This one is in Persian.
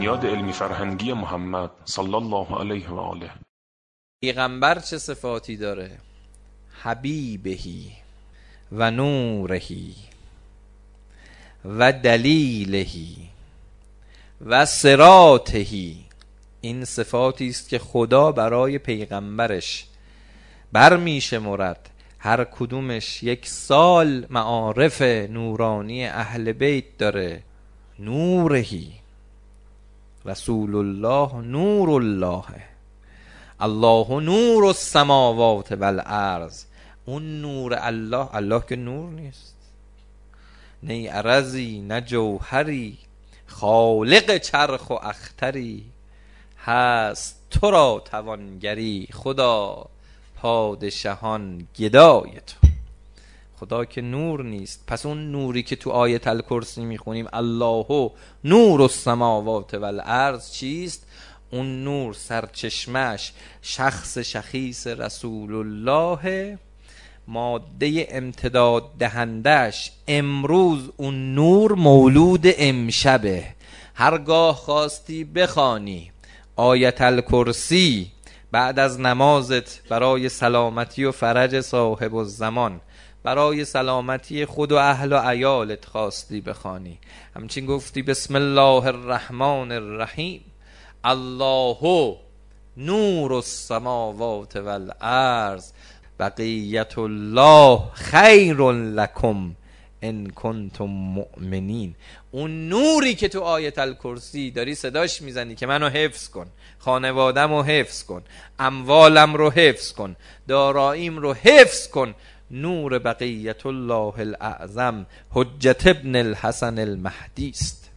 بنیاد علمی فرهنگی محمد صلی الله علیه و آله. پیغمبر چه صفاتی داره؟ حبیبهی و نورهی و دلیلهی و صراطهی. این صفاتی است که خدا برای پیغمبرش برمی شمرد، هر کدومش یک سال معارف نورانی اهل بیت داره. نورهی، رسول الله نور الله، الله نور السماوات والارض. اون نور الله، الله که نور نیست، نه عرضی نه جوهری، خالق چرخ و اختری، هست تو را توانگری، خدا پادشاهان گدای تو. خدا که نور نیست، پس اون نوری که تو آیت الکرسی میخونیم الله نور السماوات والارض چیست؟ اون نور سرچشمش شخص شخیص رسول الله، ماده امتداد دهندش امروز اون نور مولود امشبه. هرگاه خواستی بخوانی آیت الکرسی بعد از نمازت برای سلامتی و فرج صاحب الزمان، برای سلامتی خود و اهل و عیالت خواستی بخوانی، همچین گفتی بسم الله الرحمن الرحیم، الله نور السماوات والارض بقیت الله خیر لکم ان کنتم مؤمنین. اون نوری که تو آیت الکرسی داری صداش میزنی که منو حفظ کن، خانوادم رو حفظ کن، اموالم رو حفظ کن، داراییم رو حفظ کن، نور بقیت الله الاعظم حجت ابن الحسن المهدی است.